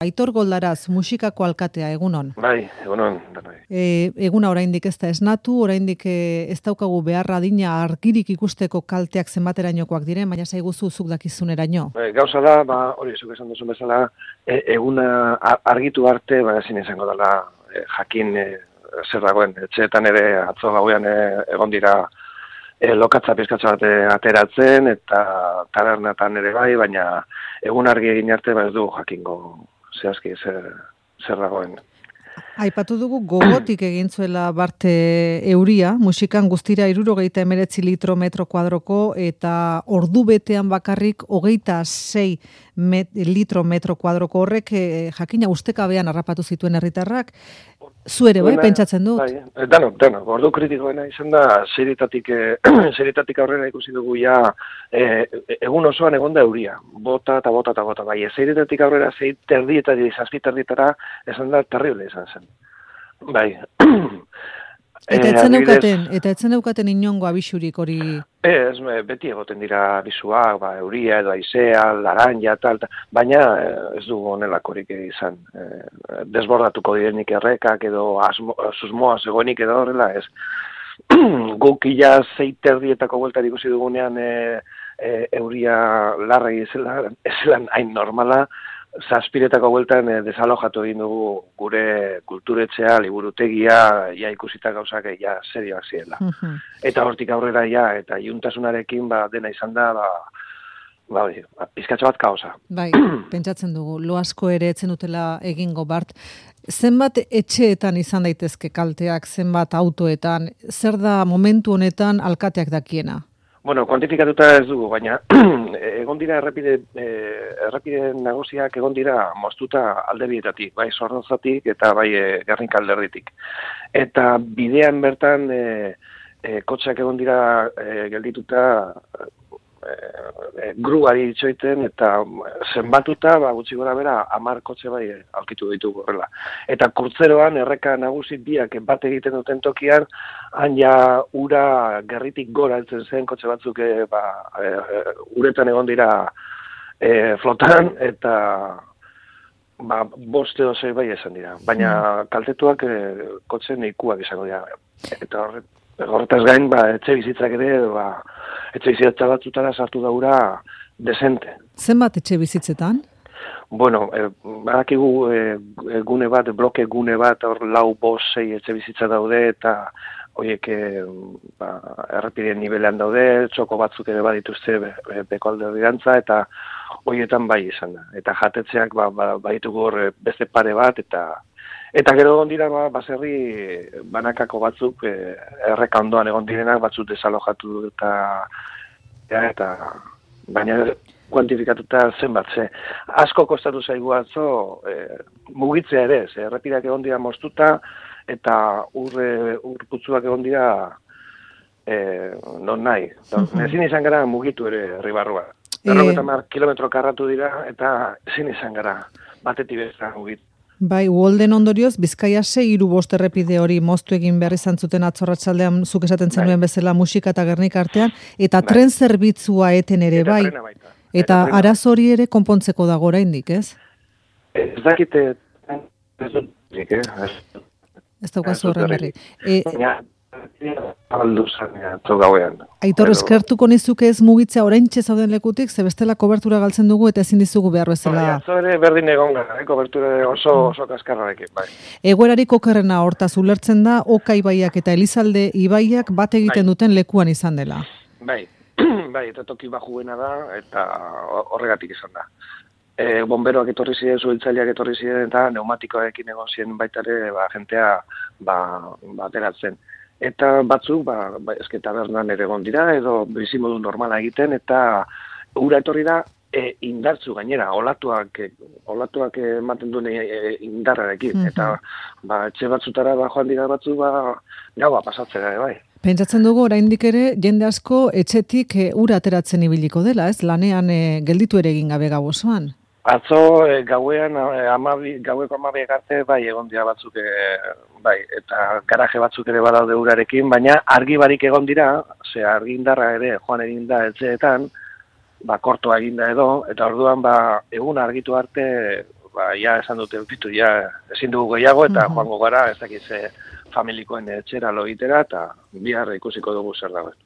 Aitor Goldaraz, musikako alkatea, egunon. Bai, egunon. Eguna oraindik ez da esnatu, oraindik ez daukagu beharra adina argirik ikusteko kalteak zenbaterainokoak diren, baina zaiguzu zuk dakizuneraino. Gauza da, hori zuk esan duzun bezala, eguna argitu arte, ezin izango dela jakin zer dagoen. Etxeetan ere atzo gauean egon dira lokatza pizkatza bat ateratzen, eta tabernatan ere bai, baina egun argi egin arte ez du jakingo zehazki zer dagoen. Aipatu dugu gogotik egin zuela Bart euria, musikan guztira 69 litro metro kuadroko eta ordu betean bakarrik 26 litro metro kuadroko horrek jakina ustekabean harrapatu zituen herritarrak. Zu ere bai, pentsatzen dut? Bai, danok, ordu kritikoena izan da, seritatik aurrera ikusi dugu ja, egun osoan egon da euria, bota, bai, seritatik aurrera terdietari, zazpiterdietara, esan da, terrible izan zen. Bai. Eta etzen eukaten inongo abisurik hori? Ez, beti egoten dira abisuak, euria edo aizea, laranja, baina ez dugu honelakorik izan. Desbordatuko direnik errekak edo susmoa zegoenik edo horrela ez. Guk ia zeiterdietako bueltan ikusi dugunean euria larregi ez zelan hain normala, zazpiretako bueltan desalojatu egin dugu gure kulturetxea, liburutegia, ja ikusita gauzak ja serioak ziela. Eta hortik aurrera ja, eta iuntasunarekin dena izan da, pizkatxo bat kaosa. Bai, pentsatzen dugu, lo asko ere etzen dutela egingo Bart. Zenbat etxeetan izan daitezke kalteak, zenbat autoetan, zer da momentu honetan alkateak dakiena? Bueno, kuantifikatuta ez dugu, baina egon dira errepide nagusiak egon dira moztuta alde bietatik, bai Zornozatik eta bai Gernika alderditik. Eta bidean bertan kotxeak egon dira geldituta gruari itxoiten eta zenbatuta gutxi gora bera 10 kotxe bai aurkitu ditugu horrela. Eta kurtzeroan erreka nagusi biak bat egiten duten tokian, han ja ura gerritik gora heltzen zen kotxe batzuk uretan egon dira flotan eta 5 edo 6 bai esan dira. Baina kaltetuak kotxe neikuak izango dira. Eta horretaz gain, etxe bizitzak ere, etxe bizitza batzutara sartu daura desente. Zenbat etxe bizitzetan? Bueno, badakigu gune bat, bloke gune bat, hor 4-5 etxe bizitza daude, eta horiek errepideen nivelean daude, txoko batzuk ere badituzte beko alde dirantza, eta horietan bai izan da. Eta jatetzeak baditugu hor beste pare bat, eta gero egon dira baserri banakako batzuk erreka ondoan egon direnak batzuk desalojatu eta baina kuantifikatuta zenbat asko kostatu zaigu atzo mugitzea ere, errepideak egon dira moztuta eta ur putzuak egon dira non nahi. Ezin izan gara mugitu ere herri barrua. 50 kilometro karratu dira eta ezin izan gara batetik bezala mugitu. Bai, Uholden ondorioz, Bizkaia 6-5 errepide hori moztu egin behar izan zuten atzorratsaldean zuk esaten zenuen bezala musika eta Gernika artean, eta tren zerbitzua eten ere bai. Eta arazo hori ere konpontzeko dago oraindik, ez? Ez dakite, ez daukazu horren berri. Aitor, eskertuko nizuke ez mugitzea oraintxe zauden lekutik, ze bestela kobertura galtzen dugu eta ezin dizugu behar bezala. Atzo ere berdin egon gara, kobertura oso kaskarrarekin, bai. Egoerarik okerrena hortaz ulertzen da, Oka ibaiak eta Elizalde ibaiak bat egiten duten lekuan izan dela. Bai, eta toki bajuena da, eta horregatik izan da. Bomberoak etorri ziren, zuhiltzaileak etorri ziren, eta neumatikoekin egon ziren baita ere, jentea ateratzen. Eta batzuk, eske tabernan ere egon dira, edo bizimodu normala egiten, eta ura etorri da indartzu gainera, olatuak ematen duen indarrarekin. Eta etxe batzutara joan dira batzuk, gaua pasatzera, bai. Pentsatzen dugu, oraindik ere, jende asko etxetik ura ateratzen ibiliko dela, ez? Lanean gelditu ere egin gabe gau osoan. Atzo gauean, gaueko 12 arte, bai, egon dira batzuk, bai, eta garaje batzuk ere badaude urarekin, baina argi barik egon dira, argi indarra ere joan egin da etxeetan, kortoa egin da edo, eta orduan egun argitu arte ja esan dute bitu, ja ezin dugu gehiago, eta joango gara, ez dakiz familikoen etxera lo egitera, eta bihar ikusiko dugu zer dagoen.